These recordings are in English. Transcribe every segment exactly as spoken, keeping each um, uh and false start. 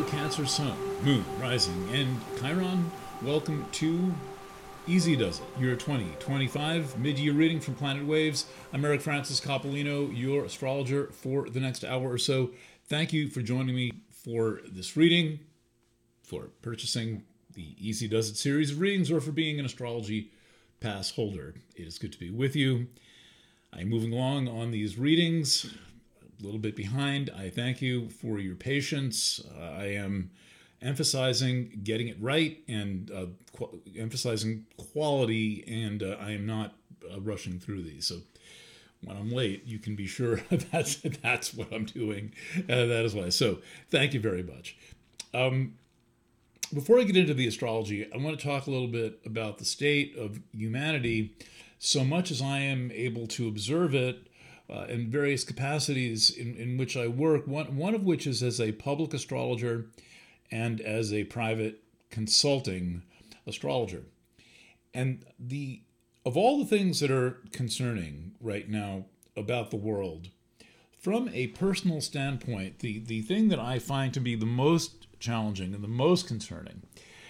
Hello, Cancer Sun, Moon, Rising, and Chiron. Welcome to Easy Does It, year twenty twenty-five, mid-year reading from Planet Waves. I'm Eric Francis Coppolino, your astrologer for the next hour or so. Thank you for joining me for this reading, for purchasing the Easy Does It series of readings, or for being an astrology pass holder. It is good to be with you. I'm moving along on these readings, a little bit behind. I thank you for your patience. Uh, I am emphasizing getting it right and uh, qu- emphasizing quality, and uh, I am not uh, rushing through these. So when I'm late, you can be sure that's that's what I'm doing. Uh, that is why. So thank you very much. Um, before I get into the astrology, I want to talk a little bit about the state of humanity, so much as I am able to observe it uh, in various capacities in, in which I work, one, one of which is as a public astrologer and as a private consulting astrologer. And the of all the things that are concerning right now about the world, from a personal standpoint, the, the thing that I find to be the most challenging and the most concerning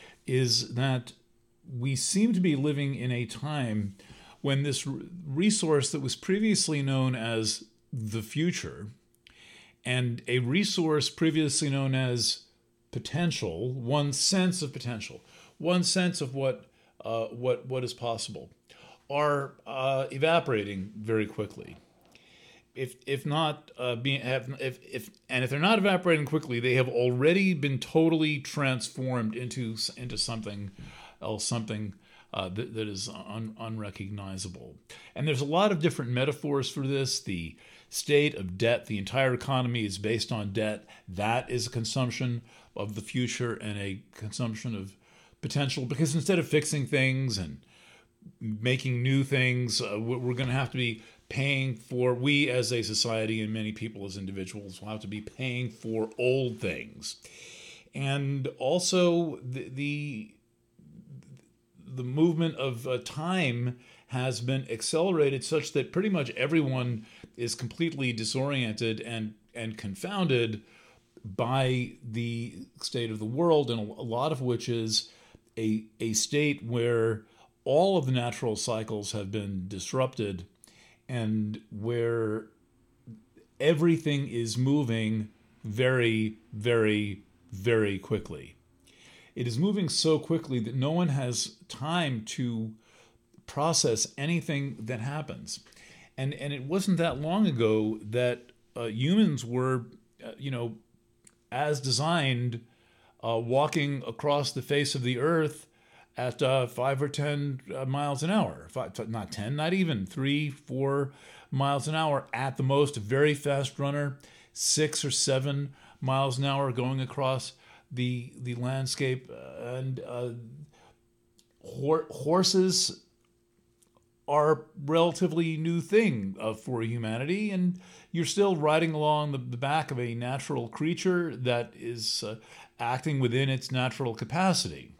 is that we seem to be living in a time when this resource that was previously known as the future and a resource previously known as potential, one sense of potential, one sense of what uh, what what is possible, are uh, evaporating very quickly. If if not uh, being have if if and if they're not evaporating quickly, they have already been totally transformed into into something else, something uh, that that is un, unrecognizable. And there's a lot of different metaphors for this. The state of debt, the entire economy is based on debt. That is a consumption of the future and a consumption of potential, because instead of fixing things and making new things, uh, we're going to have to be paying for, we as a society and many people as individuals will have to be paying for old things. And also the the, the movement of uh, time has been accelerated such that pretty much everyone is completely disoriented and, and confounded by the state of the world, and a lot of which is a, a state where all of the natural cycles have been disrupted and where everything is moving very, very, very quickly. It is moving so quickly that no one has time to process anything that happens. And and it wasn't that long ago that uh, humans were, uh, you know, as designed, uh, walking across the face of the earth at uh, five or ten uh, miles an hour. Five, not ten, not even three, four miles an hour at the most. A very fast runner, six or seven miles an hour going across the the landscape. And uh, hor- horses are a relatively new thing uh, for humanity, and you're still riding along the, the back of a natural creature that is uh, acting within its natural capacity.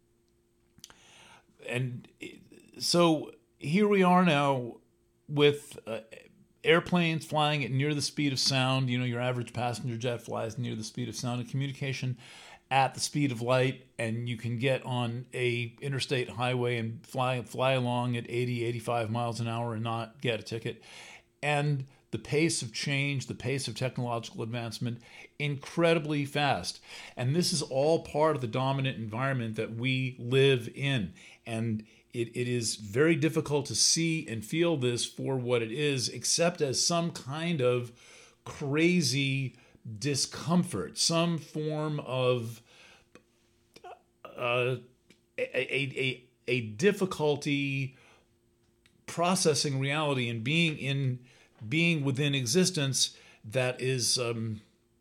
And so here we are now with uh, airplanes flying at near the speed of sound. You know, your average passenger jet flies near the speed of sound, and communication at the speed of light, and you can get on a interstate highway and fly fly along at eighty, eighty-five miles an hour and not get a ticket. And the pace of change, the pace of technological advancement, incredibly fast. And this is all part of the dominant environment that we live in. And it, it is very difficult to see and feel this for what it is, except as some kind of crazy discomfort, some form of uh, a, a, a, a difficulty processing reality and being in being within existence that is um,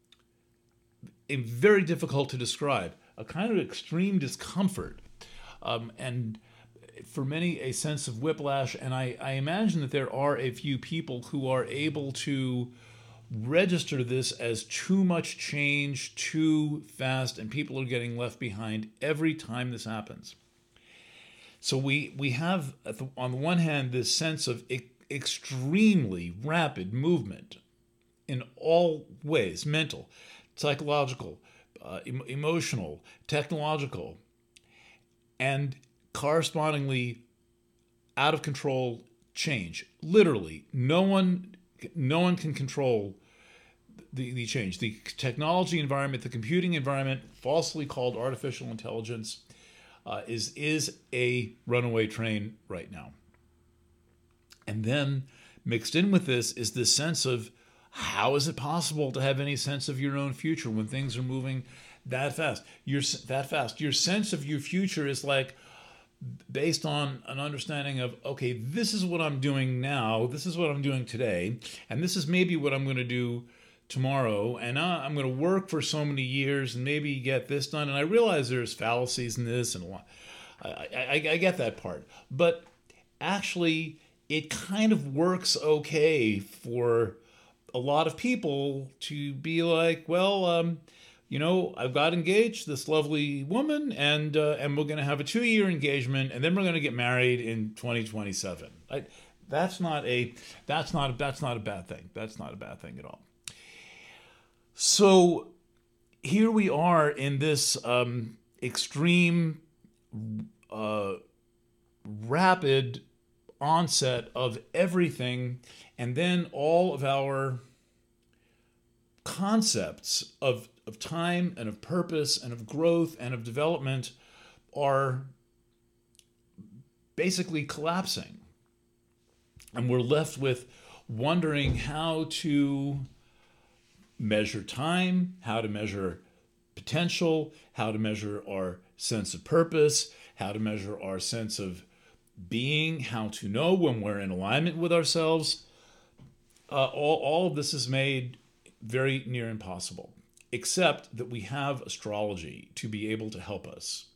very difficult to describe, a kind of extreme discomfort, um, and for many a sense of whiplash. And I, I imagine that there are a few people who are able to register this as too much change, too fast, and people are getting left behind every time this happens. So we we have, on the one hand, this sense of e- extremely rapid movement in all ways, mental, psychological, uh, em- emotional, technological, and correspondingly out of control change. Literally, no one, no one can control the, the change. The technology environment, the computing environment, falsely called artificial intelligence, uh, is is a runaway train right now. And then mixed in with this is this sense of, how is it possible to have any sense of your own future when things are moving that fast? You're that fast. Your sense of your future is like based on an understanding of, okay, this is what I'm doing now, this is what I'm doing today, and this is maybe what I'm going to do tomorrow, and uh, I'm going to work for so many years and maybe get this done. And I realize there's fallacies in this, and a lot. I, I, I get that part, but actually, it kind of works okay for a lot of people to be like, well, um, you know, I've got engaged this lovely woman, and uh, and we're going to have a two-year engagement, and then we're going to get married in twenty twenty-seven. I, that's not a that's not a, that's not a bad thing. That's not a bad thing at all. So here we are in this um, extreme, uh, rapid onset of everything, and then all of our concepts of, of time and of purpose and of growth and of development are basically collapsing. And we're left with wondering how to measure time, how to measure potential, how to measure our sense of purpose, how to measure our sense of being, how to know when we're in alignment with ourselves. Uh, all, all of this is made very near impossible, except that we have astrology to be able to help us.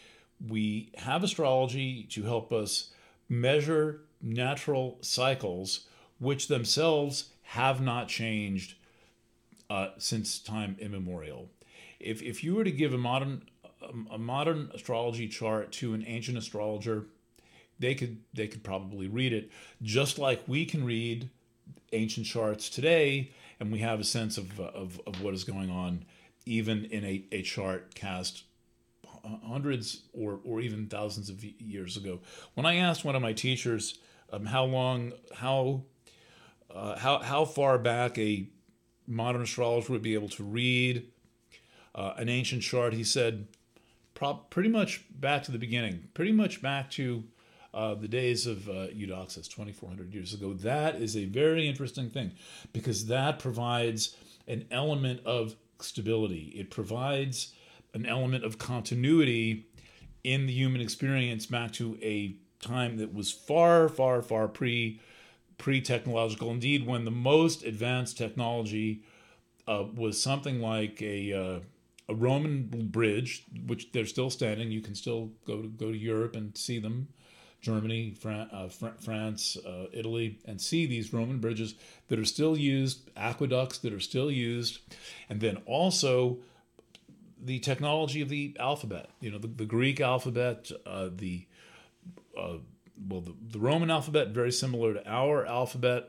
We have astrology to help us measure natural cycles, which themselves have not changed uh, since time immemorial. If if you were to give a modern a, a modern astrology chart to an ancient astrologer, they could they could probably read it, just like we can read ancient charts today, and we have a sense of of, of what is going on, even in a, a chart cast hundreds or or even thousands of years ago. When I asked one of my teachers um, how long how uh, how how far back a modern astrologer would be able to read uh, an ancient chart, he said, Pro- pretty much back to the beginning, pretty much back to uh, the days of uh, Eudoxus, twenty-four hundred years ago. That is a very interesting thing, because that provides an element of stability. It provides an element of continuity in the human experience back to a time that was far, far, far pre pre-technological. Indeed, when the most advanced technology uh, was something like a uh, a Roman bridge, which they're still standing. You can still go to go to Europe and see them, Germany, Fran- uh, Fr- France, uh, Italy, and see these Roman bridges that are still used, aqueducts that are still used, and then also the technology of the alphabet. You know, the, the Greek alphabet, uh, the uh, well, the, the Roman alphabet, very similar to our alphabet,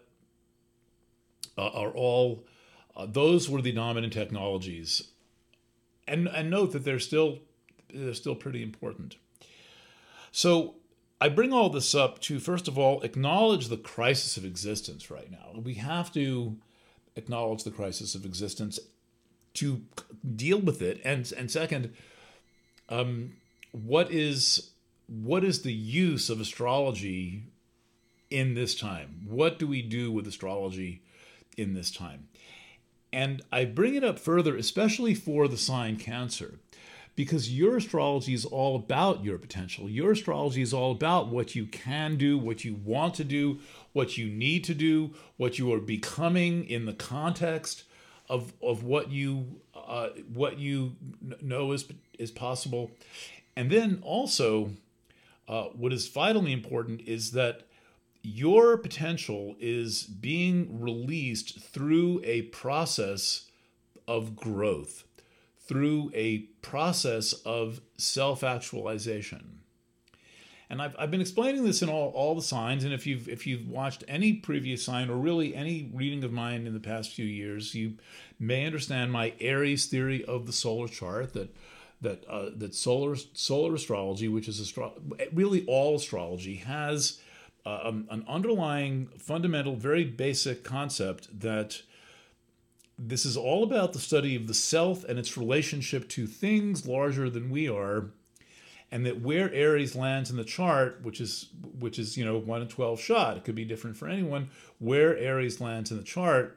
uh, are all, uh, those were the dominant technologies. And and note that they're still, they're still pretty important. So I bring all this up to, first of all, acknowledge the crisis of existence right now. We have to acknowledge the crisis of existence to deal with it. And, and second, um, what is... what is the use of astrology in this time? What do we do with astrology in this time? And I bring it up further, especially for the sign Cancer, because your astrology is all about your potential. Your astrology is all about what you can do, what you want to do, what you need to do, what you are becoming in the context of of what you uh, what you know is is possible. And then also, Uh, what is vitally important is that your potential is being released through a process of growth, through a process of self-actualization. And I've, I've been explaining this in all, all the signs. And if you've if you've watched any previous sign or really any reading of mine in the past few years, you may understand my Aries theory of the solar chart, that that uh, that solar solar astrology, which is astro- really all astrology, has uh, um, an underlying fundamental, very basic concept that this is all about the study of the self and its relationship to things larger than we are, and that where Aries lands in the chart, which is which is you know one in twelve shot, it could be different for anyone. Where Aries lands in the chart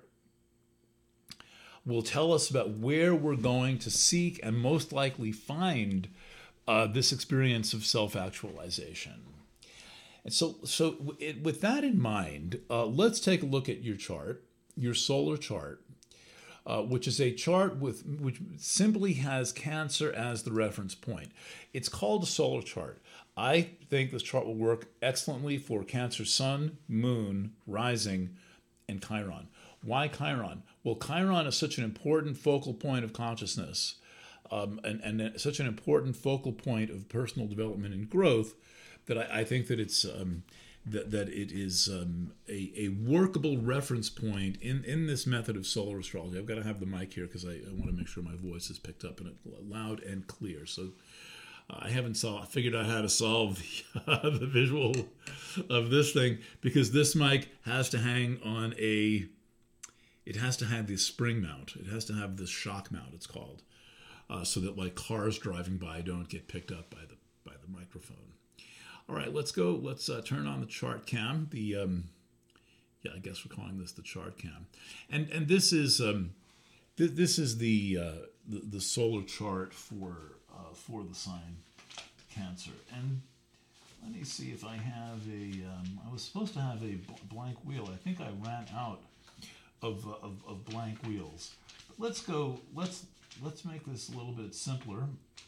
will tell us about where we're going to seek and most likely find uh, this experience of self-actualization. And so, so it, with that in mind, uh, let's take a look at your chart, your solar chart. Uh, which is a chart with which simply has Cancer as the reference point. It's called a solar chart. I think this chart will work excellently for Cancer Sun, Moon, Rising, and Chiron. Why Chiron? Well, Chiron is such an important focal point of consciousness, um, and, and such an important focal point of personal development and growth, that I, I think that it's um, that that it is um, a, a workable reference point in, in this method of solar astrology. I've got to have the mic here because I, I want to make sure my voice is picked up and loud and clear. So uh, I haven't saw, figured out how to solve the, uh, the visual of this thing, because this mic has to hang on a, it has to have this spring mount. It has to have this shock mount, it's called, uh, so that like cars driving by don't get picked up by the by the microphone. All right, let's go. Let's uh, turn on the chart cam. The um, yeah, I guess we're calling this the chart cam, and and this is um, th- this is the, uh, the the solar chart for uh, for the sign Cancer. And let me see if I have a. Um, I was supposed to have a blank wheel. I think I ran out of uh, of, of blank wheels. But let's go. Let's let's make this a little bit simpler.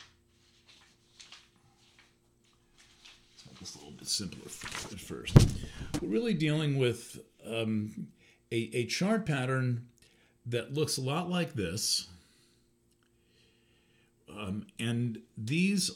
This a little bit simpler at first. We're really dealing with um, a, a chart pattern that looks a lot like this. Um, and these,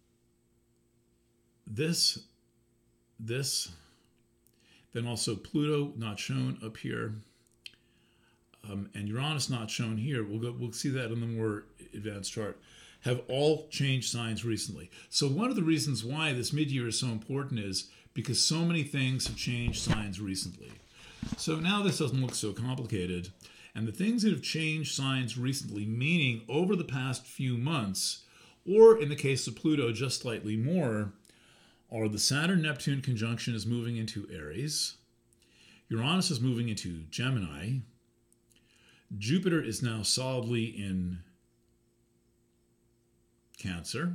this, this, then also Pluto not shown up here, um, and Uranus not shown here. We'll go. We'll see that in the more advanced chart. Have all changed signs recently. So one of the reasons why this mid-year is so important is because so many things have changed signs recently. So now this doesn't look so complicated. And the things that have changed signs recently, meaning over the past few months, or in the case of Pluto, just slightly more, are the Saturn-Neptune conjunction is moving into Aries. Uranus is moving into Gemini. Jupiter is now solidly in Cancer,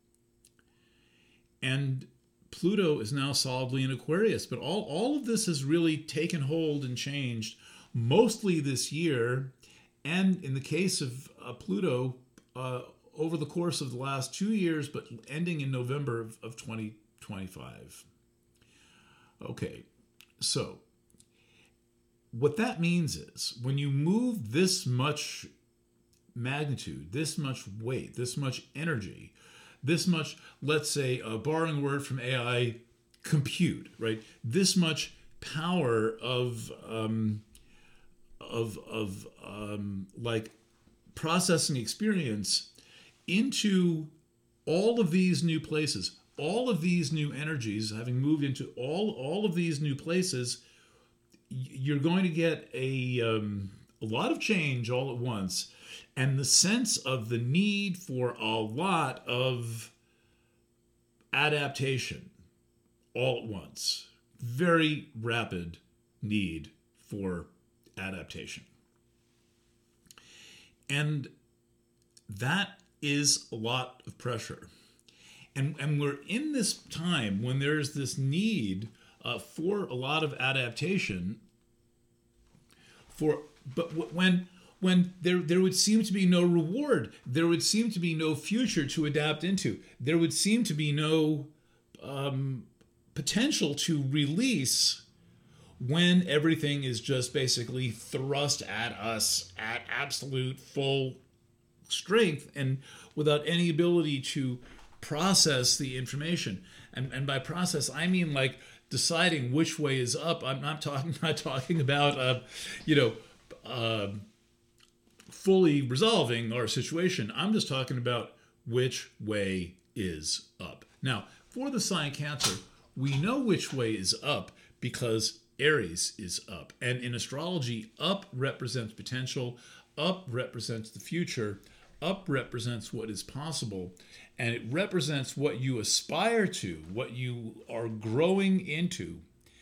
and Pluto is now solidly in Aquarius. But all, all of this has really taken hold and changed mostly this year, and in the case of uh, Pluto, uh, over the course of the last two years, but ending in November of, of twenty twenty-five. Okay, so what that means is when you move this much magnitude, this much weight, this much energy, this much, let's say, uh, borrowing a word from A I, compute, right? This much power of, um, of, of um, like processing experience into all of these new places, all of these new energies, having moved into all, all of these new places, you're going to get a, um, a lot of change all at once. And the sense of the need for a lot of adaptation all at once. Very rapid need for adaptation. And that is a lot of pressure. And, and we're in this time when there's this need uh, for a lot of adaptation. For but when... when there, there would seem to be no reward, there would seem to be no future to adapt into, there would seem to be no um, potential to release when everything is just basically thrust at us at absolute full strength and without any ability to process the information. And, and by process, I mean like deciding which way is up. I'm not talking not talking about uh, you know uh, fully resolving our situation. I'm just talking about which way is up. Now, for the sign Cancer, we know which way is up because Aries is up. And in astrology, up represents potential, up represents the future, up represents what is possible, and it represents what you aspire to, what you are growing into.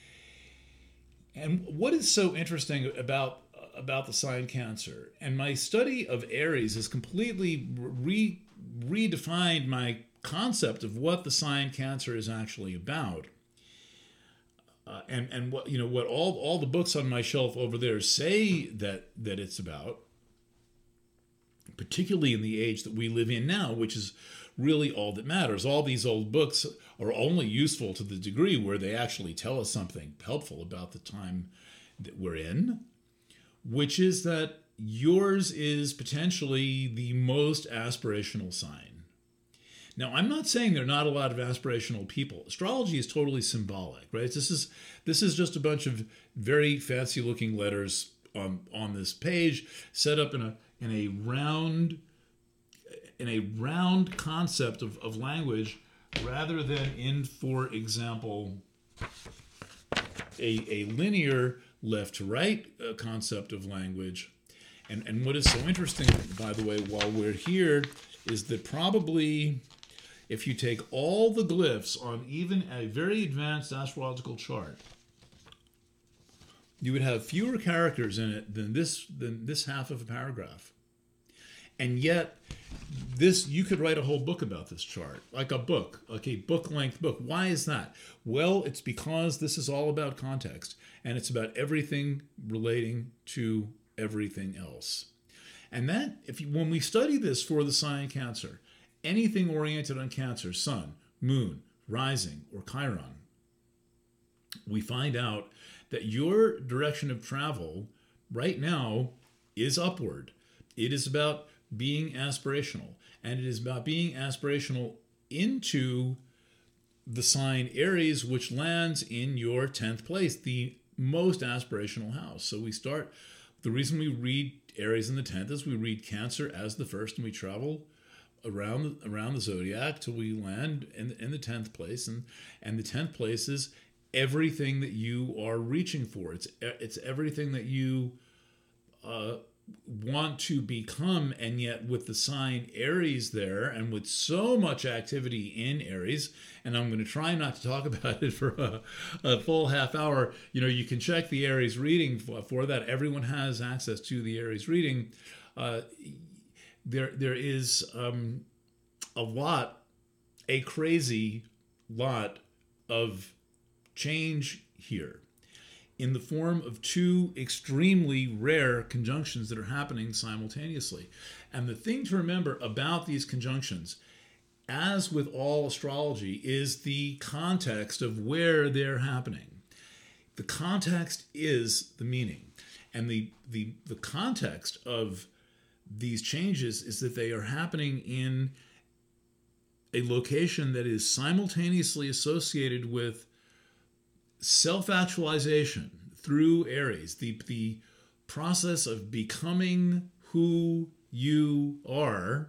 And what is so interesting about about the sign Cancer, and my study of Aries has completely re, redefined my concept of what the sign Cancer is actually about. Uh, and and what you know what all all the books on my shelf over there say that that it's about, particularly in the age that we live in now, which is really all that matters. All these old books are only useful to the degree where they actually tell us something helpful about the time that we're in, which is that yours is potentially the most aspirational sign. Now, I'm not saying there are not a lot of aspirational people. Astrology is totally symbolic, right? This is this is just a bunch of very fancy-looking letters on on this page, set up in a in a round in a round concept of, of language, rather than in, for example, a a linear left to right uh, concept of language. And and what is so interesting, by the way, while we're here, is that probably, if you take all the glyphs on even a very advanced astrological chart, you would have fewer characters in it than this than this half of a paragraph. And yet, this you could write a whole book about this chart, like a book, like a book-length book. Why is that? Well, it's because this is all about context, and it's about everything relating to everything else. And that, if you, when we study this for the sign Cancer, anything oriented on Cancer, sun, moon, rising, or Chiron, we find out that your direction of travel right now is upward. It is about being aspirational, and it is about being aspirational into the sign Aries, which lands in your tenth place, the most aspirational house. So we start, the reason we read Aries in the tenth is we read Cancer as the first, and we travel around around the zodiac till we land in, in the tenth place, and and the tenth place is everything that you are reaching for. It's it's everything that you uh, want to become, and yet with the sign Aries there, and with so much activity in Aries, and I'm going to try not to talk about it for a, a full half hour. You know, you can check the Aries reading for, for that. Everyone has access to the Aries reading. Uh, there, there is um, a lot, a crazy lot of change here, in the form of two extremely rare conjunctions that are happening simultaneously. And the thing to remember about these conjunctions, as with all astrology, is the context of where they're happening. The context is the meaning. And the, the, the context of these changes is that they are happening in a location that is simultaneously associated with self-actualization through Aries, the, the process of becoming who you are,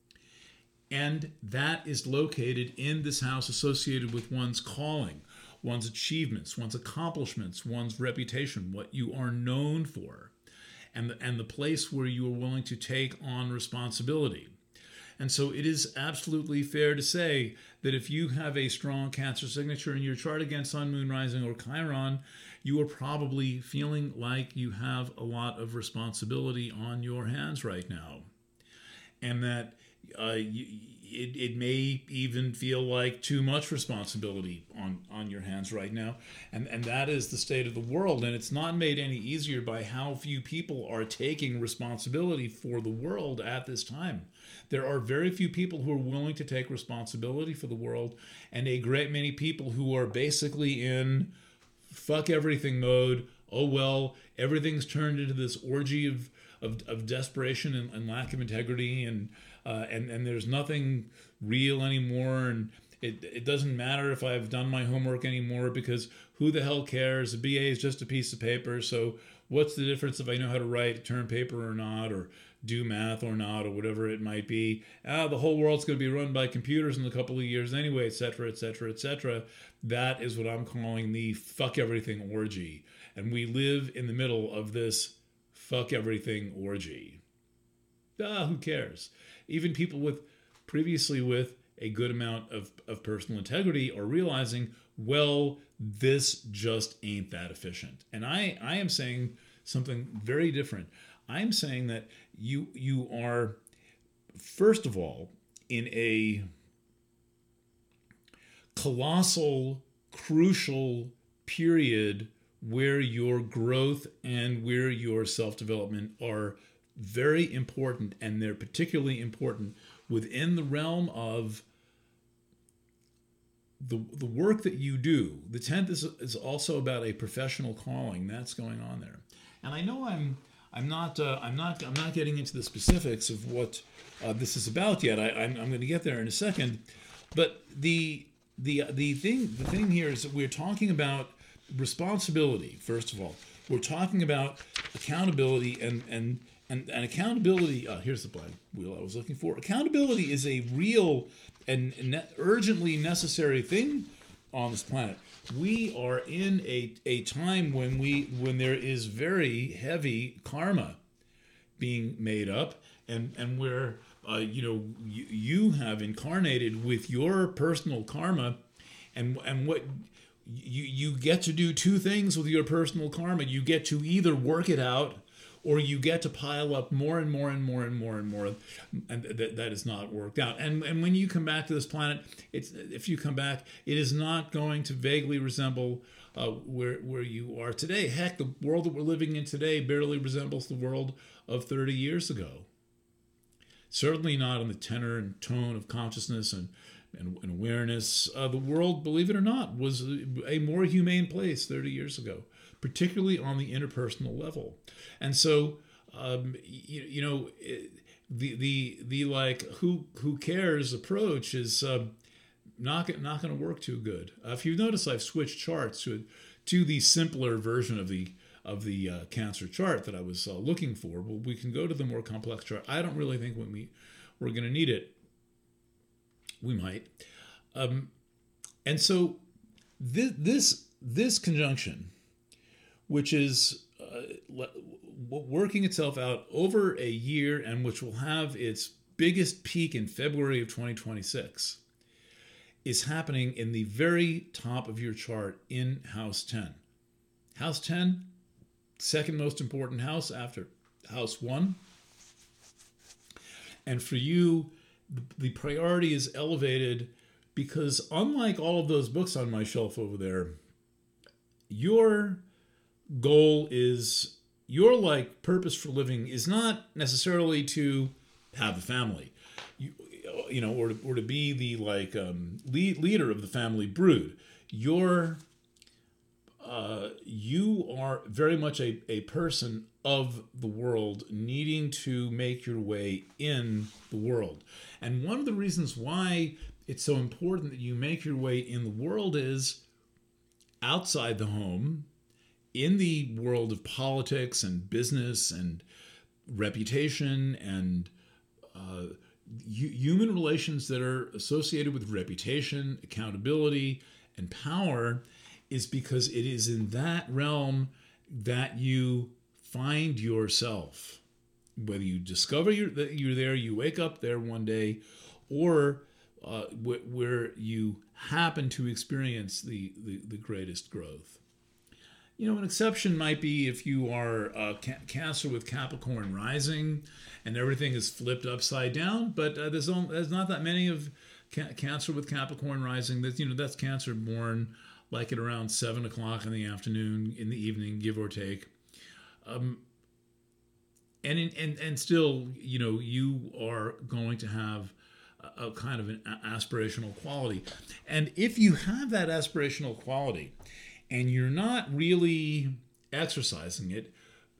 and that is located in this house associated with one's calling, one's achievements, one's accomplishments, one's reputation, what you are known for, and the, and the place where you are willing to take on responsibility. And so it is absolutely fair to say that if you have a strong Cancer signature in your chart against Sun, Moon, Rising, or Chiron, you are probably feeling like you have a lot of responsibility on your hands right now. And that uh, you, it, it may even feel like too much responsibility on, on your hands right now. And, and that is the state of the world. And it's not made any easier by how few people are taking responsibility for the world at this time. There are very few people who are willing to take responsibility for the world, and a great many people who are basically in fuck everything mode. Oh, well, everything's turned into this orgy of, of, of desperation and, and lack of integrity, and uh, and and there's nothing real anymore, and it it doesn't matter if I've done my homework anymore, because who the hell cares? A B A is just a piece of paper, so what's the difference if I know how to write term paper or not, or do math or not, or whatever it might be? Ah, the whole world's going to be run by computers in a couple of years anyway, et cetera, et cetera, et cetera. That is what I'm calling the fuck everything orgy. And we live in the middle of this fuck everything orgy. Ah, who cares? Even people with previously with a good amount of, of personal integrity are realizing, well, this just ain't that efficient. And I, I am saying something very different. I'm saying that you you are, first of all, in a colossal, crucial period where your growth and where your self-development are very important, and they're particularly important within the realm of the the work that you do. The tenth is, is also about a professional calling that's going on there. And I know I'm I'm not uh, I'm not I'm not getting into the specifics of what uh, this is about yet. I, I'm I'm going to get there in a second, but the the the thing the thing here is that we're talking about responsibility. First of all, we're talking about accountability, and and and, and accountability. Uh, here's the blank wheel I was looking for. Accountability is a real and ne- urgently necessary thing on this planet. We are in a, a time when we when there is very heavy karma being made up, and and where uh, you know you, you have incarnated with your personal karma, and and what you you get to do two things with your personal karma. You get to either work it out, or you get to pile up more and more and more and more and more, and that that is not worked out. And and when you come back to this planet, it's if you come back, it is not going to vaguely resemble uh, where where you are today. Heck, the world that we're living in today barely resembles the world of thirty years ago. Certainly not in the tenor and tone of consciousness and and, and awareness. Uh, the world, believe it or not, was a more humane place thirty years ago, particularly on the interpersonal level. And so, um, you, you know, the the the like who who cares approach is uh, not not going to work too good. Uh, if you notice, I've switched charts to to the simpler version of the of the uh, cancer chart that I was uh, looking for. Well, we can go to the more complex chart. I don't really think when we we're going to need it. We might, um, and so this this this conjunction, which is uh, working itself out over a year and which will have its biggest peak in February of twenty twenty-six, is happening in the very top of your chart in House ten. House ten, second most important house after House one. And for you, the priority is elevated because, unlike all of those books on my shelf over there, your goal is, your like purpose for living is not necessarily to have a family, you, you know, or to, or to be the like um, lead, leader of the family brood. Your uh, you are very much a, a person of the world, needing to make your way in the world. And one of the reasons why it's so important that you make your way in the world is outside the home, in the world of politics and business and reputation and uh, human relations that are associated with reputation, accountability, and power, is because it is in that realm that you find yourself. Whether you discover you're, that you're there, you wake up there one day, or uh, wh- where you happen to experience the, the, the greatest growth. You know, an exception might be if you are uh, ca- Cancer with Capricorn rising and everything is flipped upside down, but uh, there's, only, there's not that many of ca- Cancer with Capricorn rising. That, you know, that's Cancer born like at around seven o'clock in the afternoon, in the evening, give or take. Um, and, in, and and still, you know, you are going to have a, a kind of an aspirational quality. And if you have that aspirational quality and you're not really exercising it,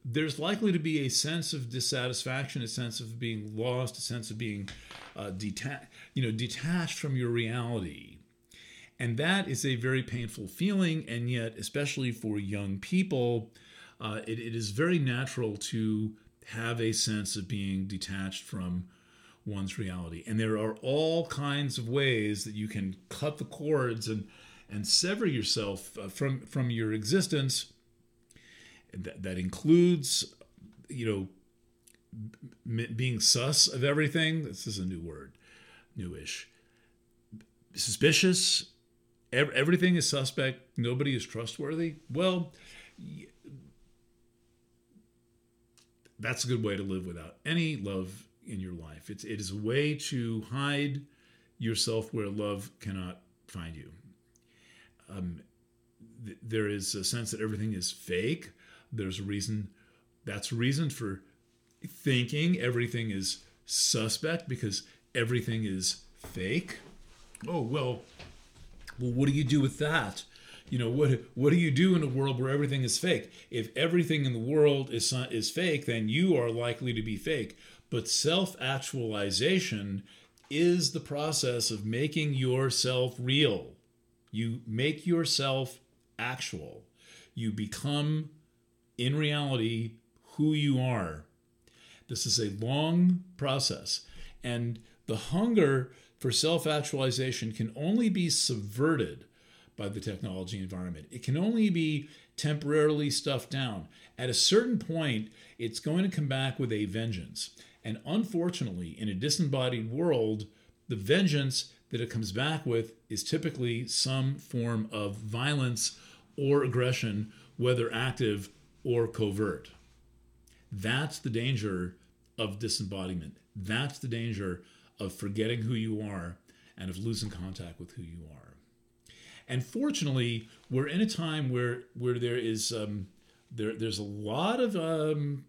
there's likely to be a sense of dissatisfaction, a sense of being lost, a sense of being uh, deta- you know, detached from your reality. And that is a very painful feeling, and yet, especially for young people, uh, it, it is very natural to have a sense of being detached from one's reality. And there are all kinds of ways that you can cut the cords and and sever yourself uh, from from your existence. That, that includes, you know, m- being sus of everything. This is a new word, newish. Suspicious. Ev- everything is suspect. Nobody is trustworthy. Well, y- that's a good way to live without any love in your life. It's it is a way to hide yourself where love cannot find you. Um, th- there is a sense that everything is fake. There's a reason. That's a reason for thinking everything is suspect, because everything is fake. Oh well. Well, what do you do with that? You know, what what do you do in a world where everything is fake? If everything in the world is is fake, then you are likely to be fake. But self-actualization is the process of making yourself real. You make yourself actual. You become, in reality, who you are. This is a long process. And the hunger for self-actualization can only be subverted by the technology environment. It can only be temporarily stuffed down. At a certain point, it's going to come back with a vengeance. And unfortunately, in a disembodied world, the vengeance that it comes back with is typically some form of violence or aggression, whether active or covert. That's the danger of disembodiment. That's the danger of forgetting who you are and of losing contact with who you are. And fortunately, we're in a time where where there is um, there there's a lot of um,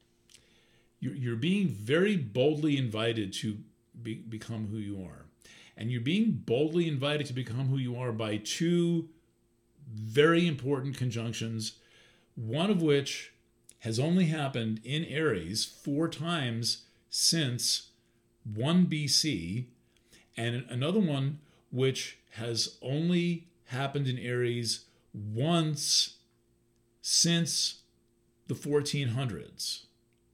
you're, you're being very boldly invited to be, become who you are, and you're being boldly invited to become who you are by two very important conjunctions, one of which has only happened in Aries four times since one B C, and another one which has only happened in Aries once since the fourteen hundreds.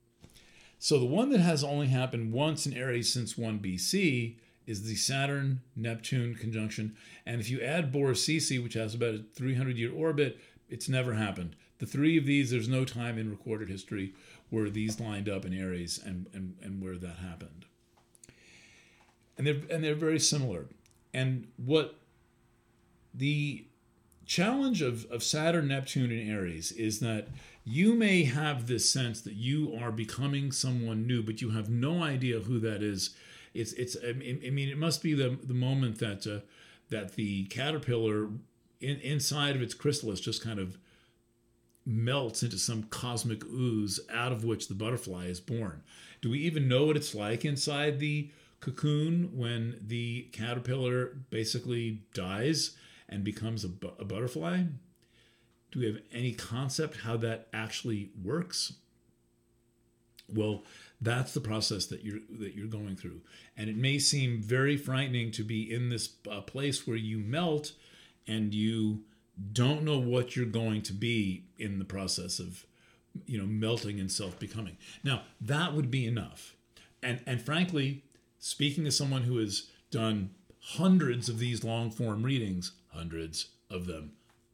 So the one that has only happened once in Aries since one B C is the Saturn-Neptune conjunction. And if you add Boris Ceci, which has about a three hundred year orbit, it's never happened. The three of these, there's no time in recorded history where these lined up in Aries and, and, and where that happened. And they're, and they're very similar. And what the challenge of, of Saturn, Neptune, and Aries is that you may have this sense that you are becoming someone new, but you have no idea who that is. It's it's. I mean, it must be the the moment that uh, that the caterpillar in, inside of its chrysalis just kind of melts into some cosmic ooze out of which the butterfly is born. Do we even know what it's like inside the cocoon when the caterpillar basically dies and becomes a, bu- a butterfly? Do we have any concept how that actually works? Well, that's the process that you're that you're going through, and it may seem very frightening to be in this uh, place where you melt and you don't know what you're going to be in the process of, you know, melting and self-becoming. Now, that would be enough, and and frankly, speaking as someone who has done hundreds of these long-form readings, hundreds of them.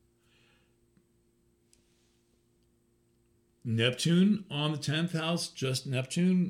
Neptune on the tenth house, just Neptune,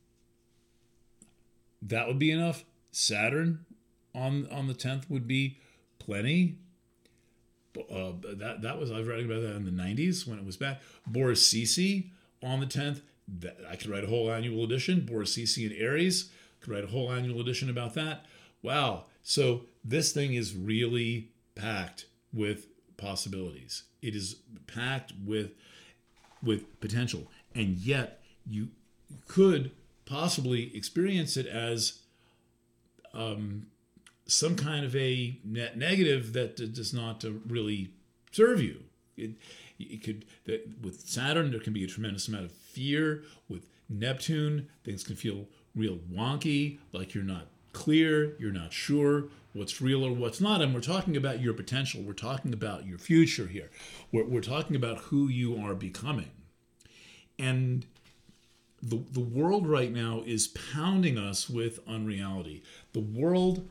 that would be enough. Saturn on on the tenth would be plenty. Uh, that that was I was writing about that in the nineties when it was back. Boris Ceci on the tenth, that, I could write a whole annual edition. Boris Ceci in Aries, could write a whole annual edition about that. Wow. So this thing is really packed with possibilities. It is packed with with potential, and yet you could possibly experience it as um, some kind of a net negative that does not really serve you. It, It could that with Saturn there can be a tremendous amount of fear. With Neptune, things can feel real wonky, like you're not clear, you're not sure what's real or what's not. And we're talking about your potential. We're talking about your future here. We're, we're talking about who you are becoming. And the, the world right now is pounding us with unreality. The world,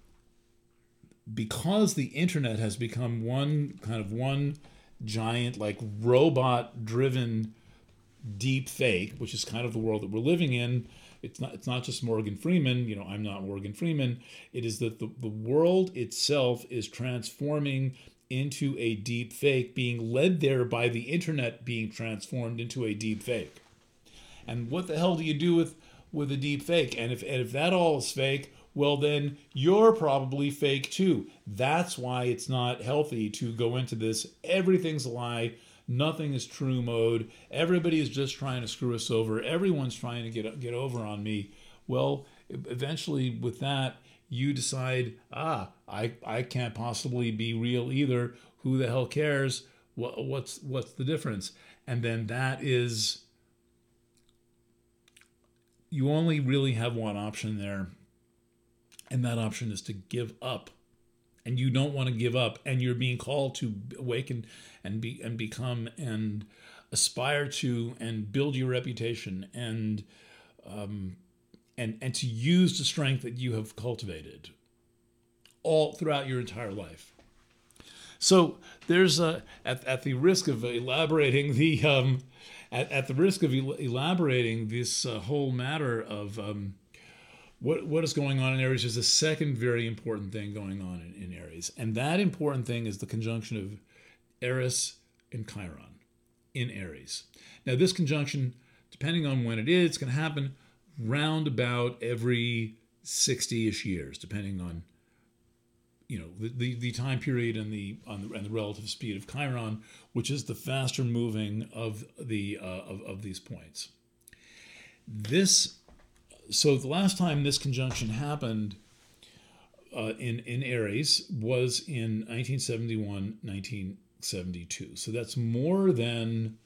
because the internet has become one kind of one giant, like robot-driven deep fake, which is kind of the world that we're living in. It's not it's not just Morgan Freeman, you know, I'm not Morgan Freeman. It is that the, the world itself is transforming into a deep fake, being led there by the internet being transformed into a deep fake. And what the hell do you do with, with a deep fake? And if and if that all is fake, well then you're probably fake too. That's why it's not healthy to go into this everything's a lie, nothing is true mode. Everybody is just trying to screw us over. Everyone's trying to get get over on me. Well, eventually with that, you decide, ah, I, I can't possibly be real either. Who the hell cares? What, what's what's the difference? And then that is, you only really have one option there. And that option is to give up. And you don't want to give up, and you're being called to awaken and be and become and aspire to and build your reputation and um, and and to use the strength that you have cultivated all throughout your entire life. So there's a at at the risk of elaborating the um, at at the risk of el- elaborating this uh, whole matter of. Um, What what is going on in Aries is a second very important thing going on in, in Aries. And that important thing is the conjunction of Eris and Chiron in Aries. Now this conjunction, depending on when it is, it's going to happen round about every sixty-ish years, depending on you know the, the, the time period and the on the and the relative speed of Chiron, which is the faster moving of the uh, of, of these points. This So the last time this conjunction happened uh, in, in Aries was in nineteen seventy-one, nineteen seventy-two. So that's more than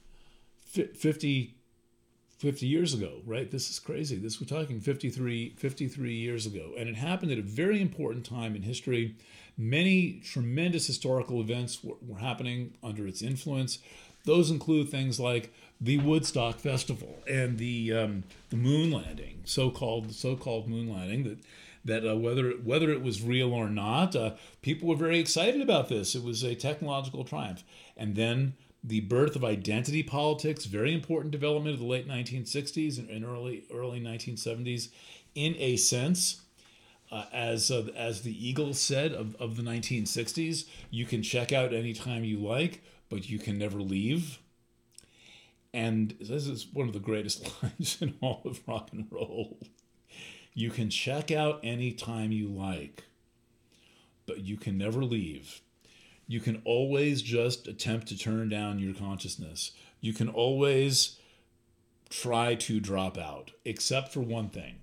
fifty, fifty years ago, right? This is crazy. This we're talking fifty-three, fifty-three years ago. And it happened at a very important time in history. Many tremendous historical events were, were happening under its influence. Those include things like the Woodstock Festival and the um, the moon landing, so-called so-called moon landing. That that uh, whether whether it was real or not, uh, people were very excited about this. It was a technological triumph. And then the birth of identity politics, very important development of the late nineteen sixties and, and early early nineteen seventies. In a sense, uh, as uh, as the Eagles said of, of the nineteen sixties, you can check out anytime you like, but you can never leave. And this is one of the greatest lines in all of rock and roll. You can check out anytime you like, but you can never leave. You can always just attempt to turn down your consciousness. You can always try to drop out, except for one thing.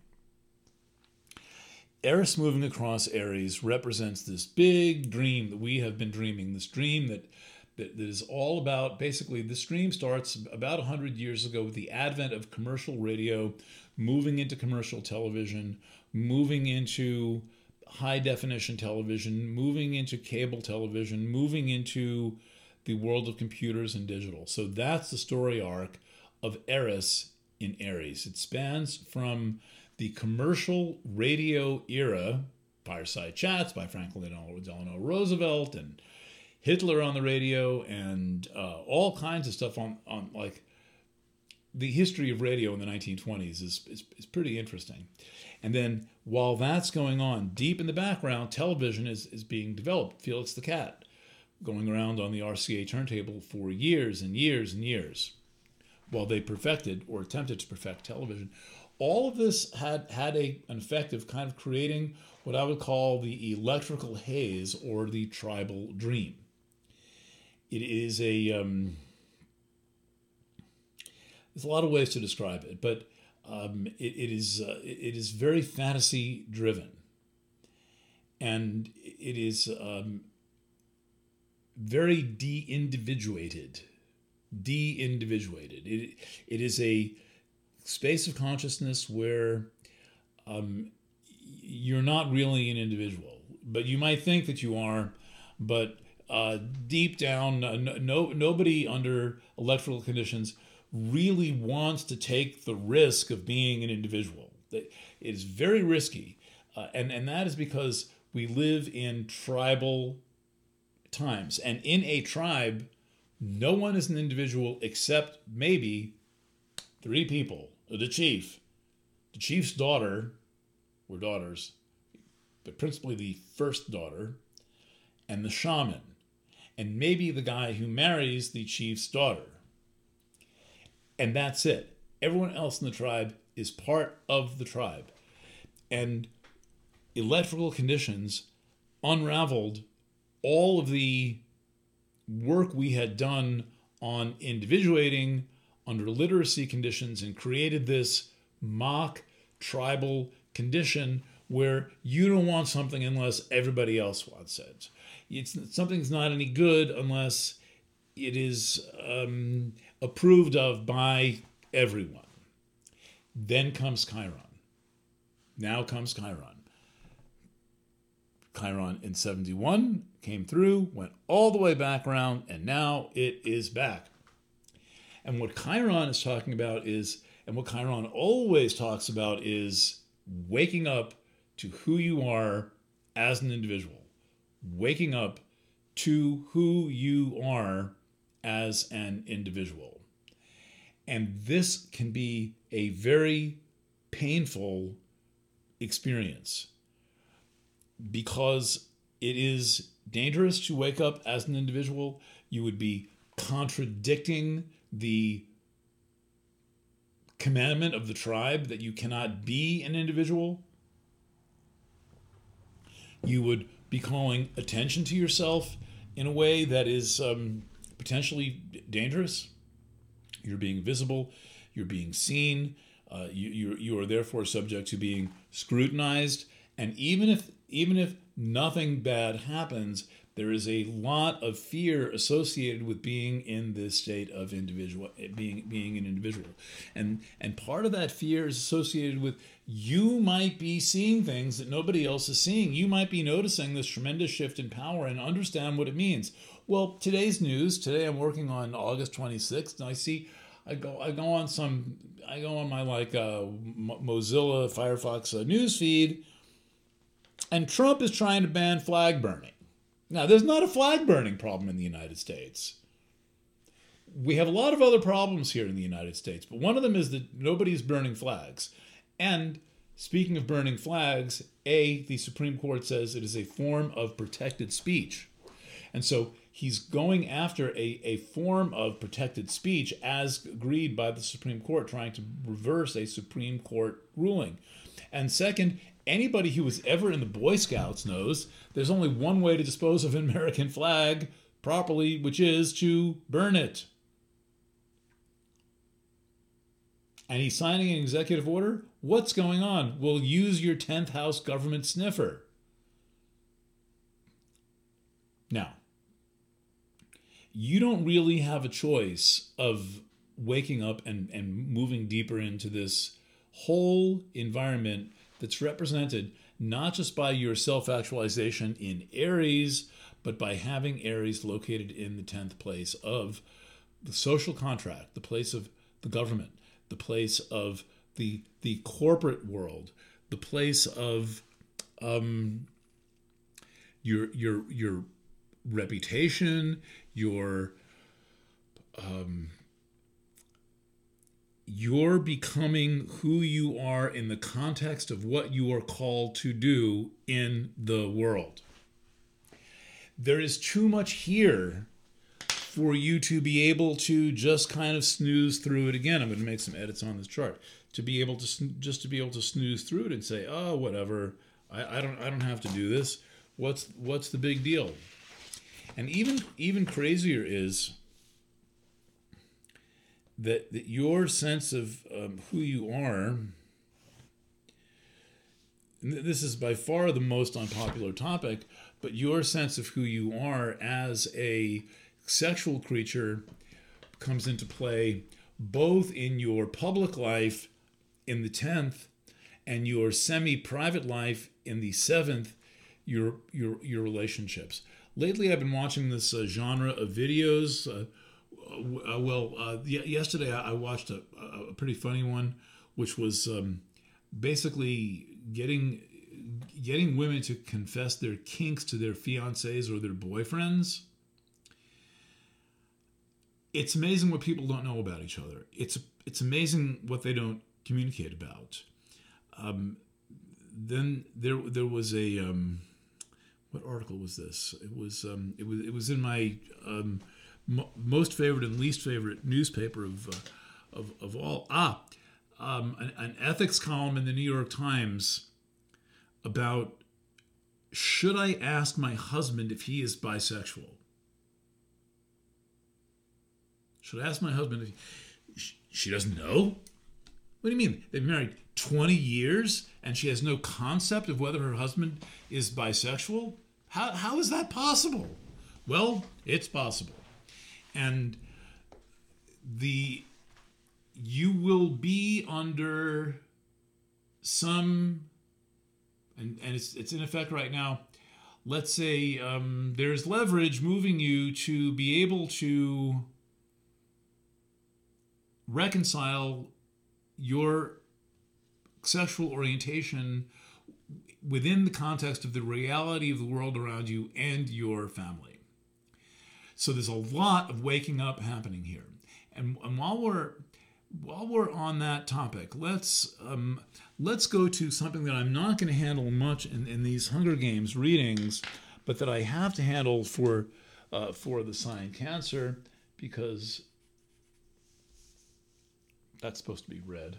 Eris moving across Aries represents this big dream that we have been dreaming, this dream that That, that is all about, basically, this dream starts about one hundred years ago with the advent of commercial radio, moving into commercial television, moving into high-definition television, moving into cable television, moving into the world of computers and digital. So that's the story arc of Eris in Aries. It spans from the commercial radio era, Fireside Chats by Franklin Delano Roosevelt, and Hitler on the radio, and uh, all kinds of stuff on, on like the history of radio in the nineteen twenties is, is is pretty interesting. And then while that's going on, deep in the background, television is, is being developed. Felix the Cat going around on the R C A turntable for years and years and years while they perfected or attempted to perfect television. All of this had, had a, an effect of kind of creating what I would call the electrical haze or the tribal dream. It is a, um, there's a lot of ways to describe it, but um, it, it is uh, it is very fantasy driven. And it is, um, very de-individuated. De-individuated. It, it is a space of consciousness where um, you're not really an individual, but you might think that you are, but uh, deep down, no, no, nobody under electrical conditions really wants to take the risk of being an individual. It is very risky, uh, and, and that is because we live in tribal times, and in a tribe, no one is an individual except maybe three people. The chief, the chief's daughter, or daughters, but principally the first daughter, and the shaman, and maybe the guy who marries the chief's daughter. And that's it. Everyone else in the tribe is part of the tribe. And electrical conditions unraveled all of the work we had done on individuating under literacy conditions and created this mock tribal condition where you don't want something unless everybody else wants it. It's, something's not any good unless it is um, approved of by everyone. Then comes Chiron. Now comes Chiron. Chiron in seventy-one came through, went all the way back around, and now it is back. And what Chiron is talking about is, and what Chiron always talks about is waking up to who you are as an individual. Waking up to who you are as an individual. And this can be a very painful experience because it is dangerous to wake up as an individual. You would be contradicting the commandment of the tribe that you cannot be an individual. You would be calling attention to yourself in a way that is um, potentially dangerous. You're being visible, you're being seen, uh, you, you you are therefore subject to being scrutinized. And even if even if nothing bad happens, there is a lot of fear associated with being in this state of individual, being being an individual, and and part of that fear is associated with you might be seeing things that nobody else is seeing. You might be noticing this tremendous shift in power and understand what it means. Well, today's news. Today, I'm working on August twenty-sixth, and I see, I go, I go on some, I go on my like uh, Mozilla Firefox uh, news feed, and Trump is trying to ban flag burning. Now, there's not a flag burning problem in the United States. We have a lot of other problems here in the United States, but one of them is that nobody's burning flags. And speaking of burning flags, A, the Supreme Court says it is a form of protected speech. And so he's going after a, a form of protected speech as agreed by the Supreme Court, trying to reverse a Supreme Court ruling. And second, anybody who was ever in the Boy Scouts knows there's only one way to dispose of an American flag properly, which is to burn it. And he's signing an executive order? What's going on? Well, use your tenth House government sniffer. Now, you don't really have a choice of waking up and, and moving deeper into this whole environment that's represented not just by your self-actualization in Aries, but by having Aries located in the tenth place of the social contract, the place of the government, the place of the the corporate world, the place of um, your your your reputation, your um, you're becoming who you are in the context of what you are called to do in the world. There is too much here for you to be able to just kind of snooze through it again. I'm going to make some edits on this chart to be able to just to be able to snooze through it and say, oh, whatever, I, I don't I don't have to do this. What's what's the big deal? And even even crazier is that, that your sense of um, who you are this is by far the most unpopular topic, but your sense of who you are as a sexual creature comes into play both in your public life in the tenth and your semi-private life in the seventh, your your your relationships. Lately, I've been watching this uh, genre of videos. Uh, uh, well, uh, y- yesterday I watched a, a pretty funny one, which was um, basically getting getting women to confess their kinks to their fiancés or their boyfriends. It's amazing what people don't know about each other. It's it's amazing what they don't communicate about. Um, then there there was a um, what article was this? It was um, it was it was in my um, m- most favorite and least favorite newspaper of uh, of of all. Ah, um, an, an ethics column in the New York Times about should I ask my husband if he is bisexual? Should I ask my husband if he, she doesn't know? What do you mean? They've been married twenty years and she has no concept of whether her husband is bisexual? How, how is that possible? Well, it's possible. And the you will be under some, and, and it's, it's in effect right now, let's say um, there's leverage moving you to be able to reconcile your sexual orientation within the context of the reality of the world around you and your family. So there's a lot of waking up happening here. And, and while we're while we're on that topic, let's um, let's go to something that I'm not going to handle much in, in these Hunger Games readings, but that I have to handle for uh, for the sign Cancer, because that's supposed to be red.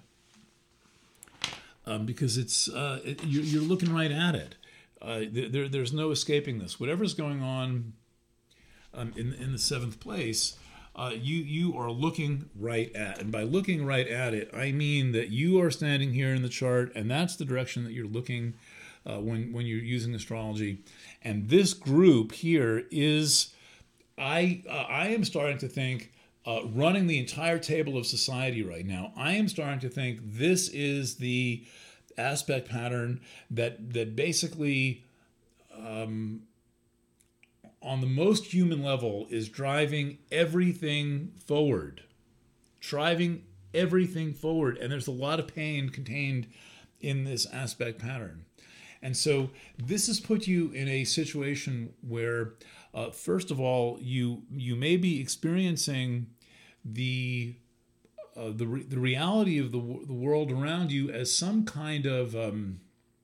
Um, because it's uh, it, you're, you're looking right at it. Uh, there, there's no escaping this. Whatever's going on um, in in the seventh place, uh, you you are looking right at. And by looking right at it, I mean that you are standing here in the chart, and that's the direction that you're looking uh, when when you're using astrology. And this group here is, I uh, I am starting to think. Uh, running the entire table of society right now, I am starting to think this is the aspect pattern that that basically, um, on the most human level, is driving everything forward. Driving everything forward. And there's a lot of pain contained in this aspect pattern. And so this has put you in a situation where, uh, first of all, you you may be experiencing the uh, the re- the reality of the the world around you as some kind of um,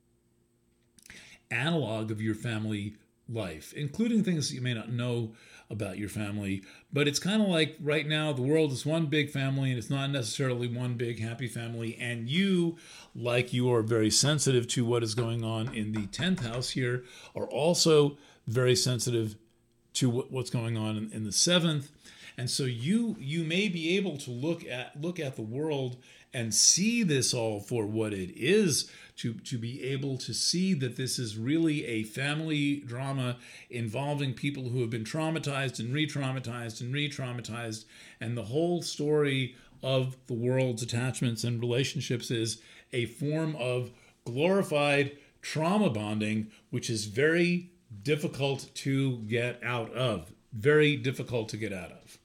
analog of your family life, including things that you may not know about your family. But it's kind of like right now the world is one big family, and it's not necessarily one big happy family. And you, like you are very sensitive to what is going on in the tenth house here, are also very sensitive to what, what's going on in, in the seventh. And so you you may be able to look at look at the world and see this all for what it is, to, to be able to see that this is really a family drama involving people who have been traumatized and re-traumatized and re-traumatized. And the whole story of the world's attachments and relationships is a form of glorified trauma bonding, which is very difficult to get out of. Very difficult to get out of.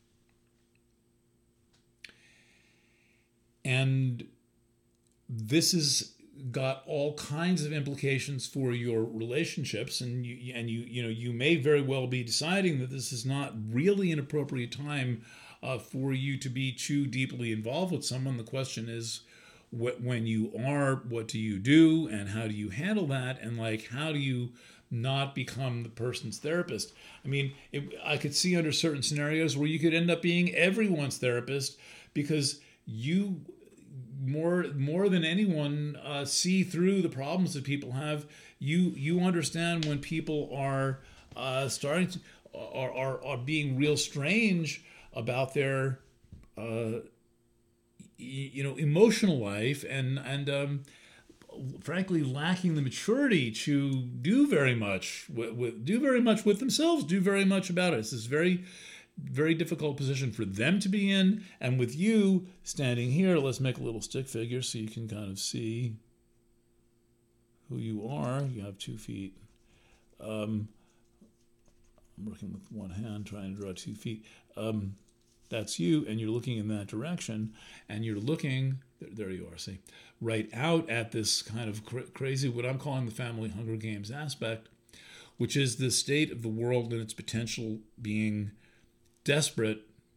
And this has got all kinds of implications for your relationships, and you and you you know you may very well be deciding that this is not really an appropriate time uh, for you to be too deeply involved with someone. The question is, what, when you are, what do you do, and how do you handle that, and like how do you not become the person's therapist? I mean, it, I could see under certain scenarios where you could end up being everyone's therapist, because you more more than anyone uh, see through the problems that people have. You you understand when people are uh, starting to are, are are being real strange about their uh, you know emotional life, and and um, frankly, lacking the maturity to do very much with, with do very much with themselves, do very much about it. It's this very, very difficult position for them to be in, and with you standing here, let's make a little stick figure so you can kind of see who you are. You have two feet. Um, I'm working with one hand, trying to draw two feet. Um, that's you, and you're looking in that direction, and you're looking, there, there you are, see, right out at this kind of cra- crazy, what I'm calling the family Hunger Games aspect, which is the state of the world and its potential being desperate.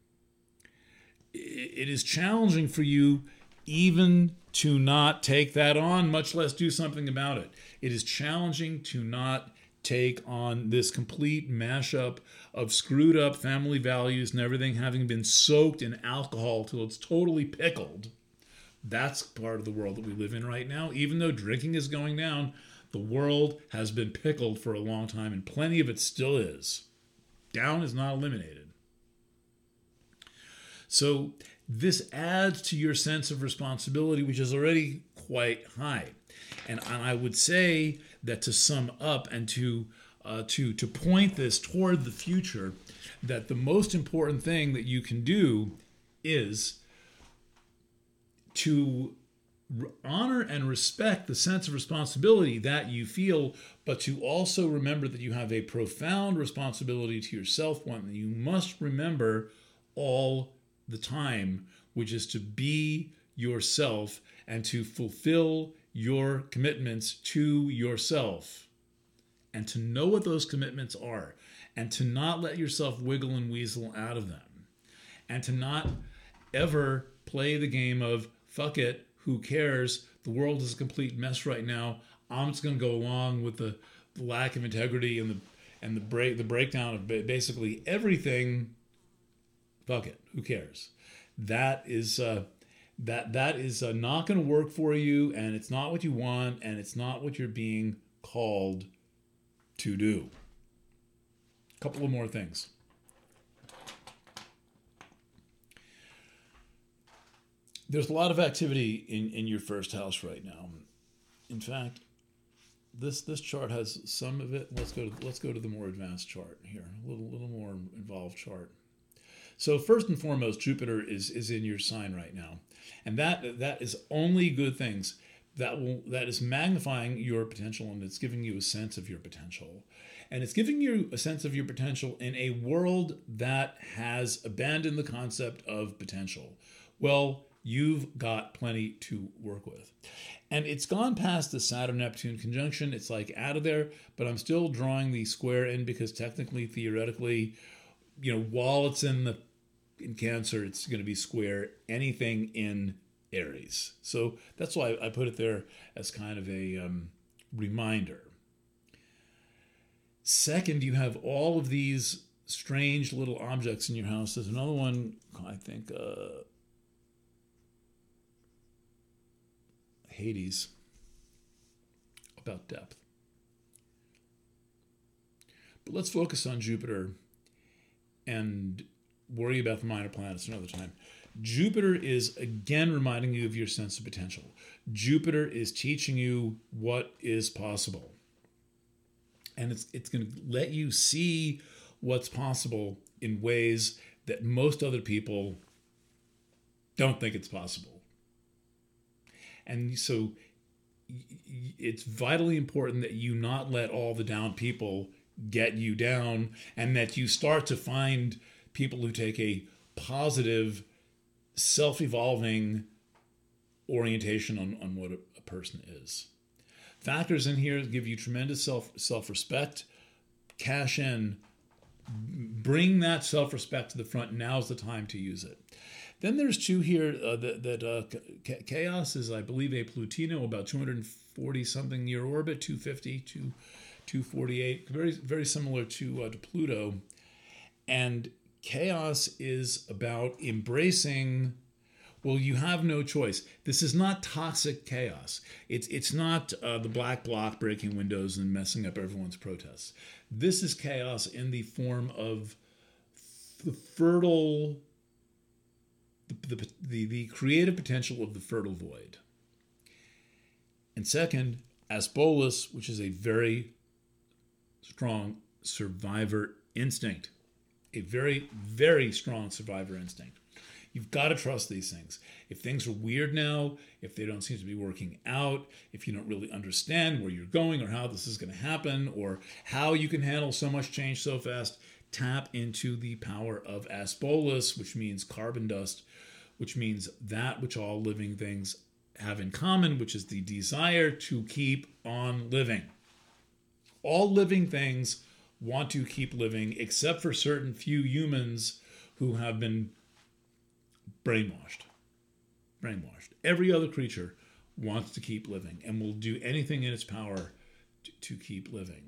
It is challenging for you even to not take that on, much less do something about it. It is challenging to not take on this complete mashup of screwed up family values and everything having been soaked in alcohol till it's totally pickled. That's part of the world that we live in right now. Even though drinking is going down, the world has been pickled for a long time, and plenty of it still is. Down is not eliminated. So this adds to your sense of responsibility, which is already quite high. And, and I would say that to sum up and to uh, to to point this toward the future, that the most important thing that you can do is to honor and respect the sense of responsibility that you feel, but to also remember that you have a profound responsibility to yourself, one that you must remember all the time, which is to be yourself and to fulfill your commitments to yourself, and to know what those commitments are, and to not let yourself wiggle and weasel out of them, and to not ever play the game of fuck it, who cares, the world is a complete mess right now, I'm just going to go along with the, the lack of integrity and the and the break the breakdown of basically everything. Fuck it, who cares? That is uh, that that is uh, not going to work for you, and it's not what you want, and it's not what you're being called to do. A couple of more things. There's a lot of activity in, in your first house right now. In fact, this this chart has some of it. Let's go to let's go to the more advanced chart here, a little little more involved chart. So first and foremost, Jupiter is is in your sign right now, and that that is only good things. That will that is magnifying your potential, and it's giving you a sense of your potential, and it's giving you a sense of your potential in a world that has abandoned the concept of potential. Well, you've got plenty to work with. And it's gone past the Saturn-Neptune conjunction. It's like out of there, but I'm still drawing the square in because technically, theoretically, you know, while it's in the in Cancer, it's going to be square anything in Aries. So that's why I put it there as kind of a um, reminder. Second, you have all of these strange little objects in your house. There's another one, I think, uh, Hades, about depth. But let's focus on Jupiter and worry about the minor planets another time. Jupiter is again reminding you of your sense of potential. Jupiter is teaching you what is possible. And it's it's going to let you see what's possible in ways that most other people don't think it's possible. And so it's vitally important that you not let all the down people get you down, and that you start to find people who take a positive, self-evolving orientation on, on what a, a person is. Factors in here give you tremendous self, self-respect. Cash in. Bring that self-respect to the front. Now's the time to use it. Then there's two here uh, that, that uh, Chaos is, I believe, a Plutino, about two hundred forty something year orbit, two fifty to two forty-eight, very very similar to uh, to Pluto. And Chaos is about embracing. Well, you have no choice. This is not toxic chaos. It's it's not uh, the black bloc breaking windows and messing up everyone's protests. This is chaos in the form of the fertile. The, the, the, the creative potential of the fertile void. And second, Asbolus, which is a very strong survivor instinct. A very, very strong survivor instinct. You've got to trust these things. If things are weird now, if they don't seem to be working out, if you don't really understand where you're going or how this is going to happen or how you can handle so much change so fast, tap into the power of Asbolus, which means carbon dust, which means that which all living things have in common, which is the desire to keep on living. All living things want to keep living, except for certain few humans who have been brainwashed. Brainwashed. Every other creature wants to keep living and will do anything in its power to, to keep living.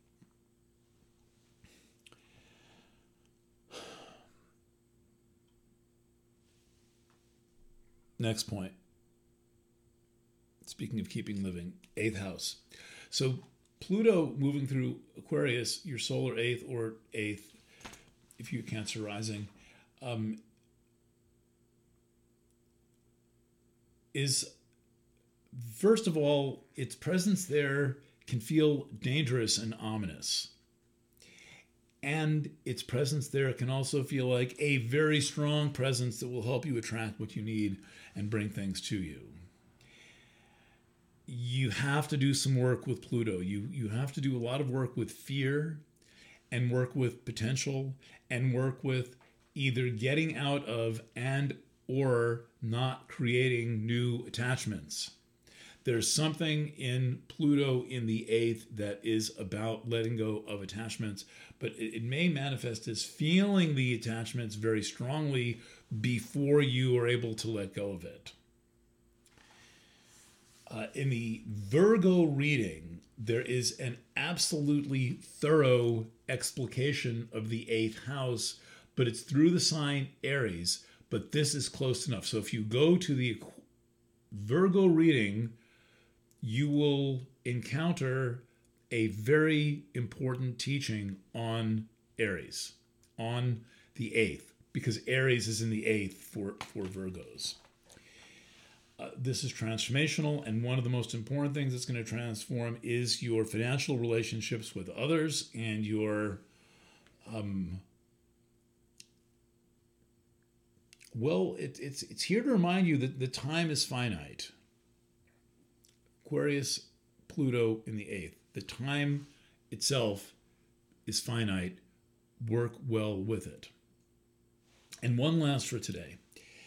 Next point. Speaking of keeping living, eighth house. So Pluto moving through Aquarius, your solar eighth or eighth, if you're Cancer rising, um, is, first of all, its presence there can feel dangerous and ominous. And its presence there can also feel like a very strong presence that will help you attract what you need and bring things to you. You have to do some work with Pluto. You, you have to do a lot of work with fear and work with potential and work with either getting out of and or not creating new attachments. There's something in Pluto in the eighth that is about letting go of attachments, but it, it may manifest as feeling the attachments very strongly before you are able to let go of it. Uh, in the Virgo reading, there is an absolutely thorough explication of the eighth house, but it's through the sign Aries, but this is close enough. So if you go to the Virgo reading, you will encounter a very important teaching on Aries, on the eighth, because Aries is in the eighth for, for Virgos. Uh, this is transformational, and one of the most important things that's going to transform is your financial relationships with others and your, um, well, it, it's it's here to remind you that the time is finite. Aquarius, Pluto in the eighth. The time itself is finite. Work well with it. And one last for today.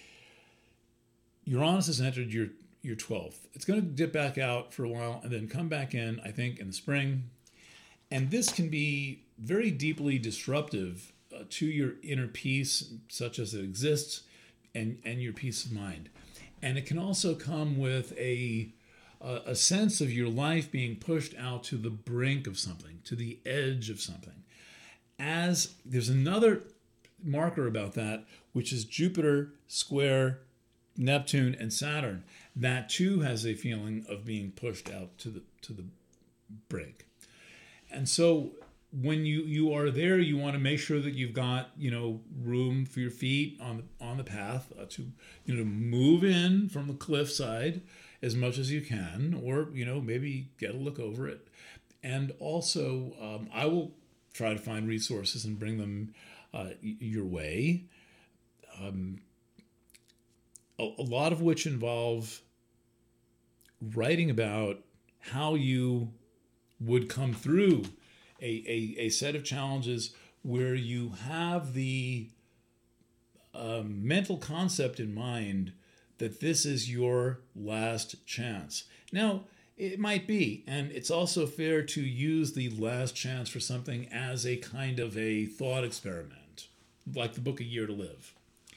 Uranus has entered your, your twelfth. It's going to dip back out for a while and then come back in, I think, in the spring. And this can be very deeply disruptive uh, to your inner peace, such as it exists, and, and your peace of mind. And it can also come with a, a, a sense of your life being pushed out to the brink of something, to the edge of something. As there's another marker about that, which is Jupiter square Neptune and Saturn. That too has a feeling of being pushed out to the to the brink. And so when you you are there, you want to make sure that you've got, you know, room for your feet on the on the path uh, to, you know, move in from the cliffside as much as you can, or, you know, maybe get a look over it. And also, um, I will try to find resources and bring them uh, your way. Um, a, a lot of which involve writing about how you would come through a, a, a set of challenges where you have the um, mental concept in mind that this is your last chance. Now, it might be, and it's also fair to use the last chance for something as a kind of a thought experiment, like the book A Year to Live.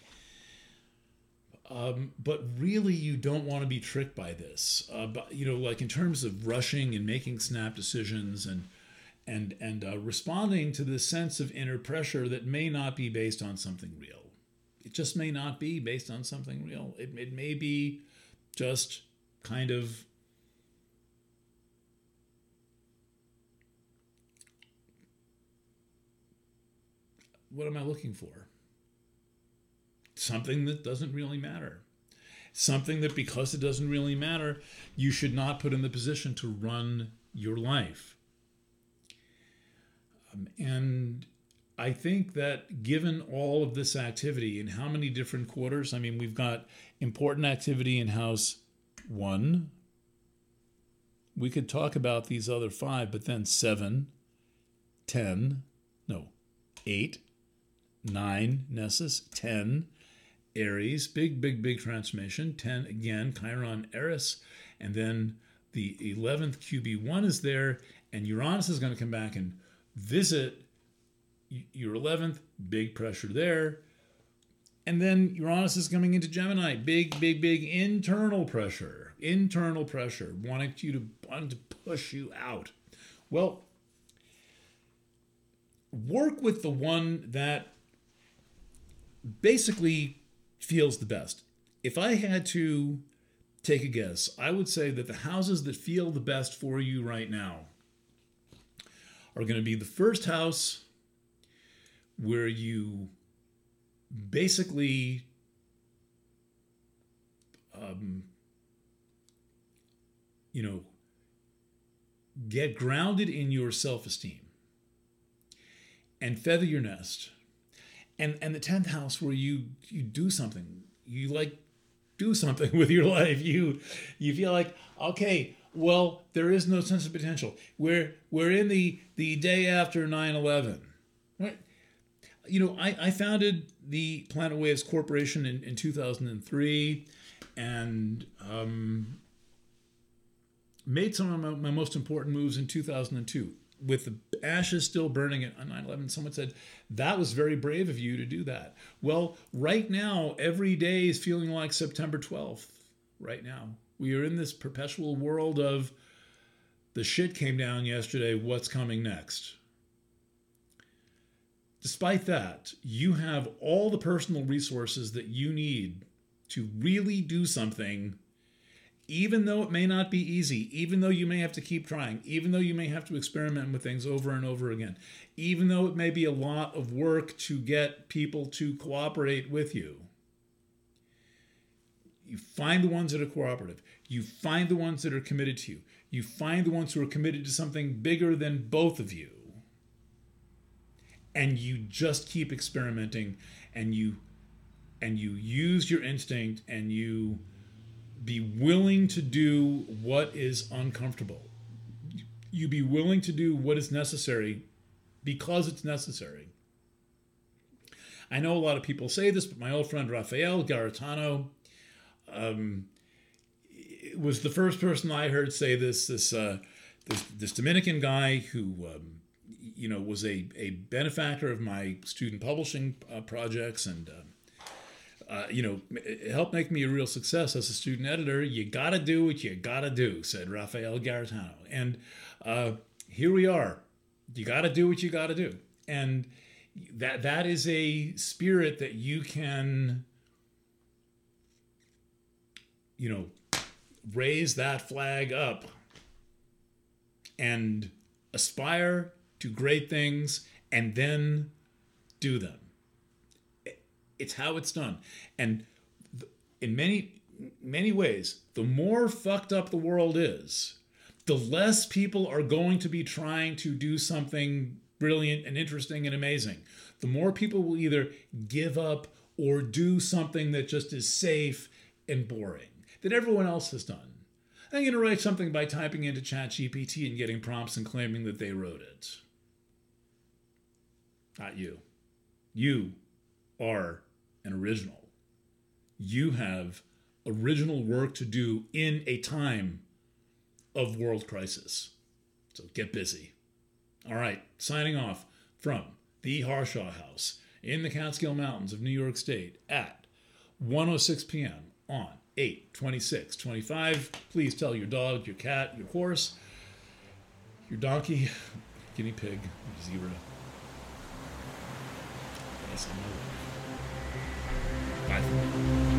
Um, but really, you don't want to be tricked by this. Uh, but, you know, like in terms of rushing and making snap decisions and and and uh, responding to this sense of inner pressure that may not be based on something real. It just may not be based on something real. It, it may be just kind of what am I looking for? Something that doesn't really matter. something that, because it doesn't really matter, you should not put in the position to run your life. Um, and I think that given all of this activity in how many different quarters, I mean, we've got important activity in house one. We could talk about these other five, but then seven, ten, no, eight, nine, Nessus, ten, Aries, big, big, big transformation, ten again, Chiron, Eris, and then the eleventh Q B one is there, and Uranus is going to come back and visit your eleventh, big pressure there. And then Uranus is coming into Gemini, big, big, big internal pressure, internal pressure, wanting you to, wanting to push you out. Well, work with the one that basically feels the best. If I had to take a guess, I would say that the houses that feel the best for you right now are going to be the first house, where you basically um, you know, get grounded in your self-esteem and feather your nest. And and the tenth house, where you you do something, you like do something with your life. You you feel like, okay, well, there is no sense of potential. We're we're in the the day after nine eleven. Right? You know, I, I founded the Planet Waves Corporation in, in two thousand three, and um, made some of my, my most important moves in two thousand two. With the ashes still burning on nine eleven, someone said, that was very brave of you to do that. Well, right now, every day is feeling like September twelfth. Right now. We are in this perpetual world of the shit came down yesterday, what's coming next? Despite that, you have all the personal resources that you need to really do something, even though it may not be easy, even though you may have to keep trying, even though you may have to experiment with things over and over again, even though it may be a lot of work to get people to cooperate with you. You find the ones that are cooperative. You find the ones that are committed to you. You find the ones who are committed to something bigger than both of you. And you just keep experimenting, and you and you use your instinct, and you be willing to do what is uncomfortable. You be willing to do what is necessary because it's necessary. I know a lot of people say this, but my old friend Rafael Garitano um, was the first person I heard say this. This uh, this, this Dominican guy who um, you know was a, a benefactor of my student publishing uh, projects, and uh, Uh, you know, it helped make me a real success as a student editor. You got to do what you got to do, said Rafael Garitano. And uh, here we are. You got to do what you got to do. And that that is a spirit that you can, you know, raise that flag up and aspire to great things and then do them. It's how it's done. And in many, many ways, the more fucked up the world is, the less people are going to be trying to do something brilliant and interesting and amazing. The more people will either give up or do something that just is safe and boring, that everyone else has done. I'm going to write something by typing into ChatGPT and getting prompts and claiming that they wrote it. Not you. You are an original. You have original work to do in a time of world crisis. So get busy. All right, signing off from the Harshaw House in the Catskill Mountains of New York State at one oh six p.m. on eight twenty-six twenty-five. Please tell your dog, your cat, your horse, your donkey, guinea pig, zebra. Yes, I know. Bye for now.